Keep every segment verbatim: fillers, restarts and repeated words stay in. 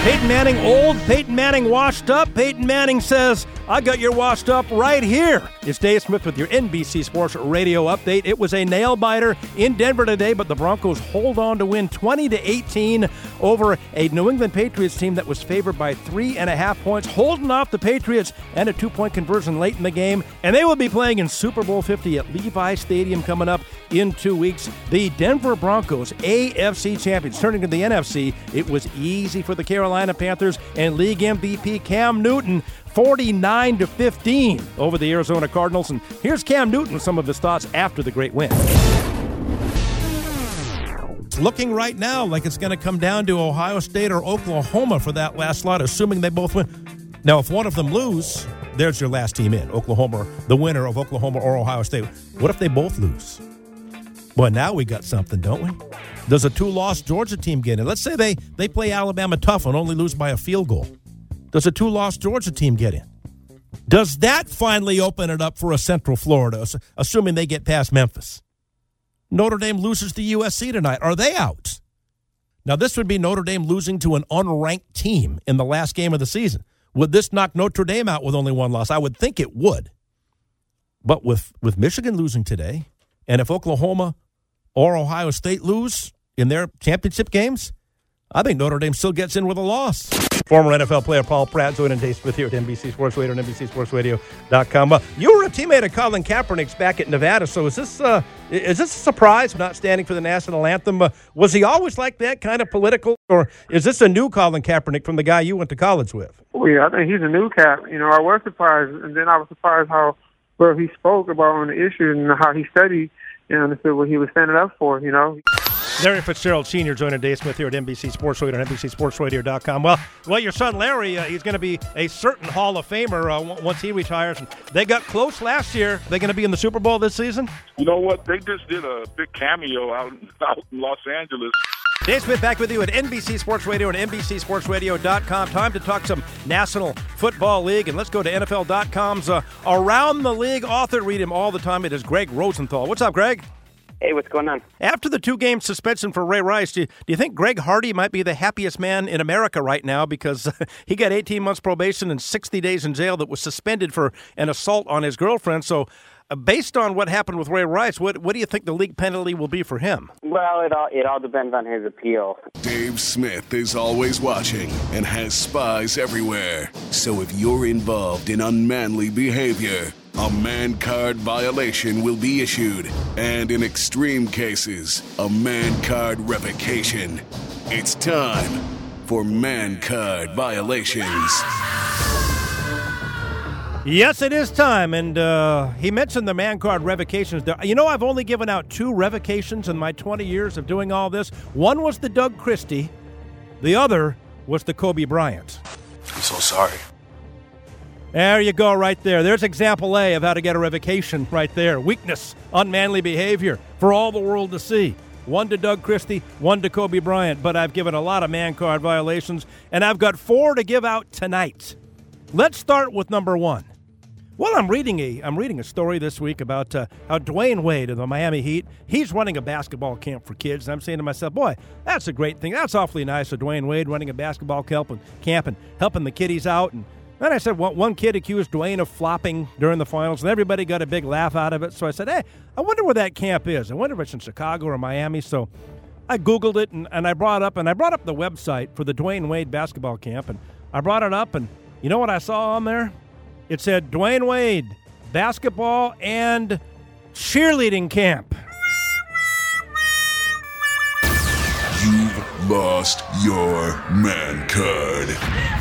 Peyton Manning old, Peyton Manning washed up. Peyton Manning says, I got your washed up right here. It's Dave Smith with your N B C Sports Radio update. It was a nail-biter in Denver today, but the Broncos hold on to win twenty to eighteen over a New England Patriots team that was favored by three and a half points, holding off the Patriots and a two-point conversion late in the game. And they will be playing in Super Bowl fifty at Levi Stadium coming up in two weeks. The Denver Broncos, A F C champions, turning to the N F C. It was easy for the Carolina Panthers and league M V P Cam Newton, forty-nine to fifteen over the Arizona Cardinals. And here's Cam Newton with some of his thoughts after the great win. It's looking right now like it's going to come down to Ohio State or Oklahoma for that last slot, assuming they both win. Now, if one of them lose, there's your last team in, Oklahoma, the winner of Oklahoma or Ohio State. What if they both lose? Well, now we got something, don't we? Does a two-loss Georgia team get in? Let's say they, they play Alabama tough and only lose by a field goal. Does a two-loss Georgia team get in? Does that finally open it up for a Central Florida, assuming they get past Memphis? Notre Dame loses to U S C tonight. Are they out? Now, this would be Notre Dame losing to an unranked team in the last game of the season. Would this knock Notre Dame out with only one loss? I would think it would. But with, with Michigan losing today, and if Oklahoma or Ohio State lose in their championship games, I think Notre Dame still gets in with a loss. Former N F L player Paul Pratt joining Dave Smith here at N B C Sports Radio and N B C Sports Radio dot com. Uh, you were a teammate of Colin Kaepernick's back at Nevada, so is this uh, is this a surprise, not standing for the national anthem? Uh, was he always like that, kind of political, or is this a new Colin Kaepernick from the guy you went to college with? Well, yeah, I think he's a new Cap. You know, I was surprised, and then I was surprised how well he spoke about on the issue and how he studied and understood what he was standing up for, you know. Larry Fitzgerald Senior joining Dave Smith here at N B C Sports Radio and N B C Sports Radio dot com. Well, well, your son Larry, uh, he's going to be a certain Hall of Famer uh, w- once he retires. And they got close last year. They're going to be in the Super Bowl this season? You know what? They just did a big cameo out, out in Los Angeles. Dave Smith back with you at N B C Sports Radio and N B C Sports Radio dot com. Time to talk some National Football League. And let's go to N F L dot com's uh, Around the League author. Read him all the time. It is Greg Rosenthal. What's up, Greg? Hey, what's going on? After the two-game suspension for Ray Rice, do you, do you think Greg Hardy might be the happiest man in America right now because uh, he got eighteen months probation and sixty days in jail that was suspended for an assault on his girlfriend? So uh, based on what happened with Ray Rice, what, what do you think the league penalty will be for him? Well, it all, it all depends on his appeal. Dave Smith is always watching and has spies everywhere. So if you're involved in unmanly behavior, a man card violation will be issued, and in extreme cases, a man card revocation. It's time for man card violations. Yes, it is time, and uh, he mentioned the man card revocations. You know, I've only given out two revocations in my twenty years of doing all this. One was the Doug Christie. The other was the Kobe Bryant. I'm so sorry. There you go, right there. There's example A of how to get a revocation right there. Weakness, unmanly behavior for all the world to see. One to Doug Christie, one to Kobe Bryant. But I've given a lot of man card violations, and I've got four to give out tonight. Let's start with number one. Well, I'm reading a I'm reading a story this week about uh, how Dwayne Wade of the Miami Heat, he's running a basketball camp for kids. And I'm saying to myself, boy, that's a great thing. That's awfully nice of Dwayne Wade running a basketball camp and, camp and helping the kiddies out. And then I said, well, one kid accused Dwayne of flopping during the finals, and everybody got a big laugh out of it. So I said, hey, I wonder where that camp is. I wonder if it's in Chicago or Miami. So I Googled it, and, and I brought up, and I brought up the website for the Dwayne Wade basketball camp, and I brought it up, and you know what I saw on there? It said Dwayne Wade basketball and cheerleading camp. You've lost your man card.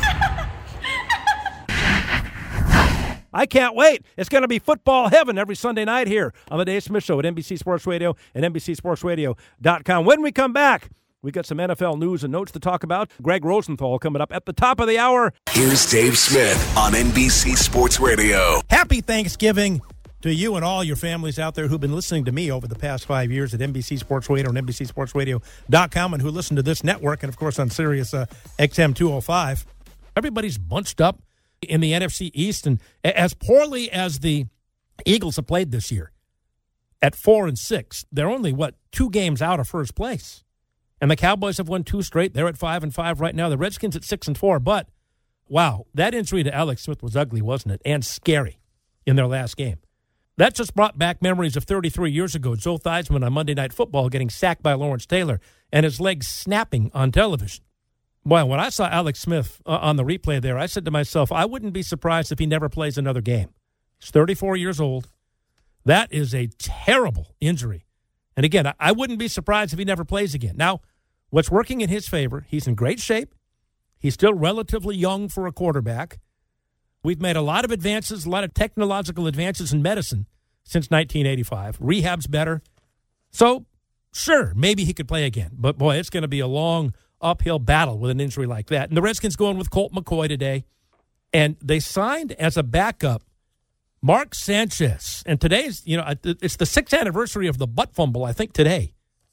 I can't wait. It's going to be football heaven every Sunday night here on the Dave Smith Show at N B C Sports Radio and N B C Sports Radio dot com. When we come back, we got some N F L news and notes to talk about. Greg Rosenthal coming up at the top of the hour. Here's Dave Smith on N B C Sports Radio. Happy Thanksgiving to you and all your families out there who've been listening to me over the past five years at N B C Sports Radio and N B C Sports Radio dot com and who listen to this network and, of course, on Sirius uh, X M two oh five. Everybody's bunched up in the N F C East, and as poorly as the Eagles have played this year, at four and six, they're only, what, two games out of first place. And the Cowboys have won two straight. They're at five and five right now. The Redskins at six and four. But, wow, that injury to Alex Smith was ugly, wasn't it? And scary in their last game. That just brought back memories of thirty-three years ago. Joe Theismann on Monday Night Football getting sacked by Lawrence Taylor and his legs snapping on television. Boy, when I saw Alex Smith uh, on the replay there, I said to myself, I wouldn't be surprised if he never plays another game. He's thirty-four years old. That is a terrible injury. And again, I, I wouldn't be surprised if he never plays again. Now, what's working in his favor, he's in great shape. He's still relatively young for a quarterback. We've made a lot of advances, a lot of technological advances in medicine since nineteen eighty-five. Rehab's better. So, sure, maybe he could play again. But, boy, it's going to be a long uphill battle with an injury like that. And the Redskins going with Colt McCoy today. And they signed as a backup Mark Sanchez. And today's, you know, it's the sixth anniversary of the butt fumble, I think, today.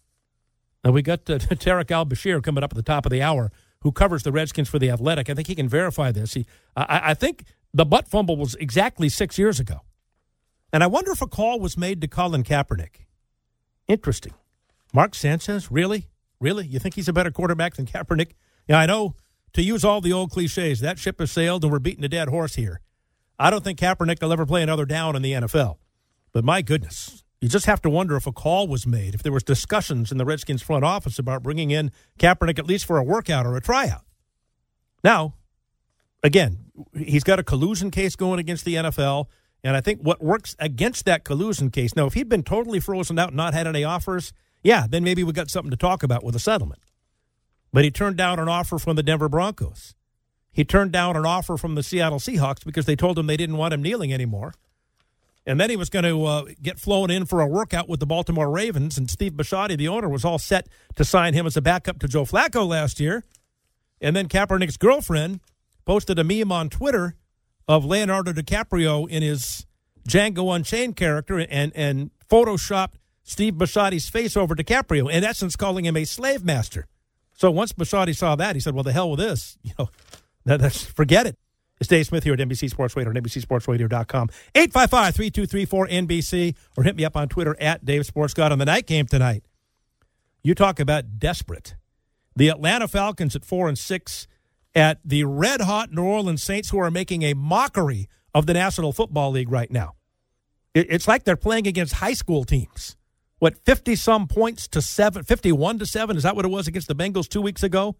Now, we got uh, Tarek Al-Bashir coming up at the top of the hour, who covers the Redskins for The Athletic. I think he can verify this. He, I, I think the butt fumble was exactly six years ago. And I wonder if a call was made to Colin Kaepernick. Interesting. Mark Sanchez, really? Really? You think he's a better quarterback than Kaepernick? Yeah, I know, to use all the old cliches, that ship has sailed and we're beating a dead horse here. I don't think Kaepernick will ever play another down in the N F L. But my goodness, you just have to wonder if a call was made, if there was discussions in the Redskins front office about bringing in Kaepernick at least for a workout or a tryout. Now, again, he's got a collusion case going against the N F L, and I think what works against that collusion case, now, if he'd been totally frozen out and not had any offers, yeah, then maybe we got something to talk about with a settlement. But he turned down an offer from the Denver Broncos. He turned down an offer from the Seattle Seahawks because they told him they didn't want him kneeling anymore. And then he was going to uh, get flown in for a workout with the Baltimore Ravens, and Steve Bisciotti, the owner, was all set to sign him as a backup to Joe Flacco last year. And then Kaepernick's girlfriend posted a meme on Twitter of Leonardo DiCaprio in his Django Unchained character and, and photoshopped Steve Bisciotti's face over DiCaprio, in essence calling him a slave master. So once Bisciotti saw that, he said, well, the hell with this. You know, that, that's, forget it. It's Dave Smith here at N B C Sports Radio and N B C Sports Radio dot com. eight five five, three two three, four N B C or hit me up on Twitter at Dave Sports God. On the night game tonight, you talk about desperate. The Atlanta Falcons at four and six at the red-hot New Orleans Saints, who are making a mockery of the National Football League right now. It, it's like they're playing against high school teams. What, fifty-some points to seven, fifty-one to seven? Is that what it was against the Bengals two weeks ago?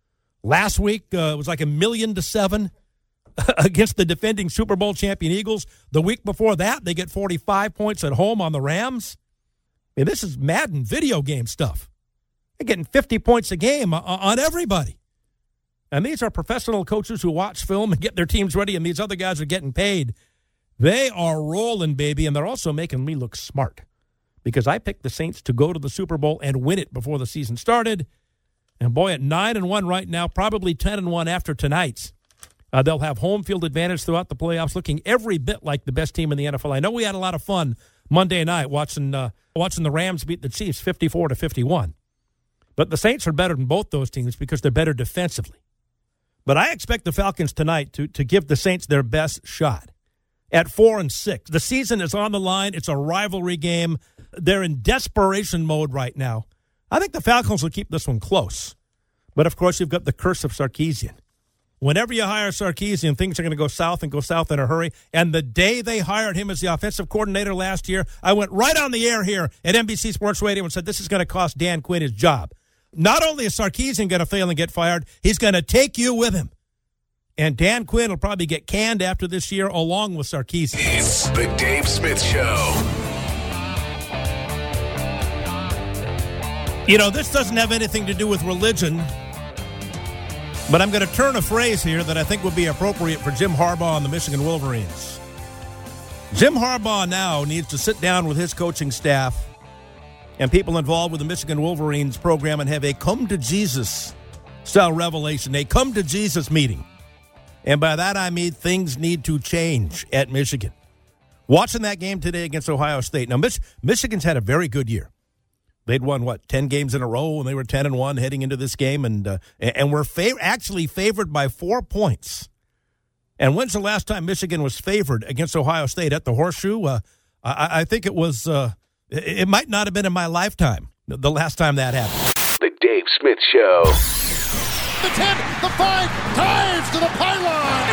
Last week, uh, it was like a million to seven. Against the defending Super Bowl champion Eagles. The week before that, they get forty-five points at home on the Rams. I mean, this is Madden video game stuff. They're getting fifty points a game on everybody. And these are professional coaches who watch film and get their teams ready, and these other guys are getting paid. They are rolling, baby, and they're also making me look smart because I picked the Saints to go to the Super Bowl and win it before the season started. And, boy, at nine and one right now, probably ten and one after tonight's. Uh, they'll have home field advantage throughout the playoffs, looking every bit like the best team in the N F L. I know we had a lot of fun Monday night watching uh, watching the Rams beat the Chiefs fifty-four to fifty-one. But the Saints are better than both those teams because they're better defensively. But I expect the Falcons tonight to to give the Saints their best shot at four and six. The season is on the line. It's a rivalry game. They're in desperation mode right now. I think the Falcons will keep this one close. But of course, you've got the curse of Sarkisian. Whenever you hire Sarkisian, things are going to go south and go south in a hurry. And the day they hired him as the offensive coordinator last year, I went right on the air here at N B C Sports Radio and said this is going to cost Dan Quinn his job. Not only is Sarkisian going to fail and get fired, he's going to take you with him. And Dan Quinn will probably get canned after this year along with Sarkisian. It's the Dave Smith Show. You know, this doesn't have anything to do with religion. But I'm going to turn a phrase here that I think would be appropriate for Jim Harbaugh and the Michigan Wolverines. Jim Harbaugh now needs to sit down with his coaching staff and people involved with the Michigan Wolverines program and have a come-to-Jesus style revelation, a come-to-Jesus meeting. And by that I mean things need to change at Michigan. Watching that game today against Ohio State. Now, Mich- Michigan's had a very good year. They'd won, what, ten games in a row, and they were ten and one heading into this game, and uh, and were fav- actually favored by four points. And when's the last time Michigan was favored against Ohio State at the Horseshoe? Uh, I, I think it was, uh, it, it might not have been in my lifetime, the last time that happened. The Dave Smith Show. The ten, the five, dives to the pylon.